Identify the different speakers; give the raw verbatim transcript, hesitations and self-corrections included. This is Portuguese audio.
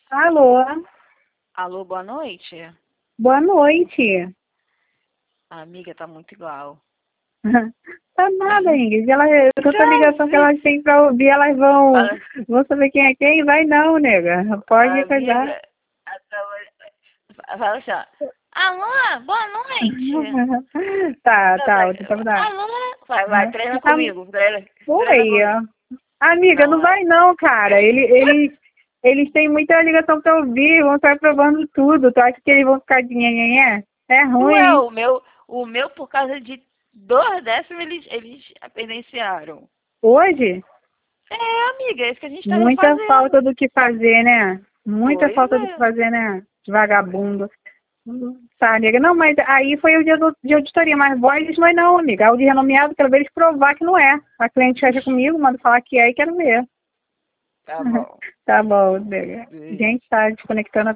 Speaker 1: Alô?
Speaker 2: Alô, boa noite.
Speaker 1: Boa noite.
Speaker 2: A amiga tá muito igual.
Speaker 1: Tá nada, Ingrid. Ela, tanta ligação que
Speaker 2: vi.
Speaker 1: elas têm pra ouvir, elas vão,
Speaker 2: Fala,
Speaker 1: vão saber quem é quem? Vai não, nega. Pode coisar.
Speaker 2: amiga, a- fala assim, ó. Alô, boa noite.
Speaker 1: Tá,
Speaker 2: Não,
Speaker 1: tá,
Speaker 2: vai,
Speaker 1: vou tentar mudar.
Speaker 2: alô, vai, vai, treina
Speaker 1: Ah,
Speaker 2: comigo, treina, treina
Speaker 1: Oi.
Speaker 2: comigo.
Speaker 1: Amiga,
Speaker 2: Não,
Speaker 1: não
Speaker 2: é.
Speaker 1: vai não, cara. Ele, eles, eles têm muita ligação pra ouvir, vão estar provando tudo. Tu acha que eles vão ficar de nhenhenhé? É
Speaker 2: Ué,
Speaker 1: ruim.
Speaker 2: o meu, o meu, por causa de dois décimos, eles, eles pendenciaram.
Speaker 1: Hoje?
Speaker 2: É, amiga, é isso que a gente tá
Speaker 1: Muita
Speaker 2: refazendo.
Speaker 1: falta do que fazer, né? Muita
Speaker 2: Pois
Speaker 1: falta do que
Speaker 2: é.
Speaker 1: fazer, né? Vagabundo. Tá, amiga. Não, mas aí foi o dia do, de auditoria, mas voz não é não, amiga. É o de renomeado, quero ver eles provar que não é. A cliente fecha comigo, manda falar que é e quero ver.
Speaker 2: Tá bom.
Speaker 1: Tá bom, amiga.
Speaker 2: Beijo.
Speaker 1: Gente, tá desconectando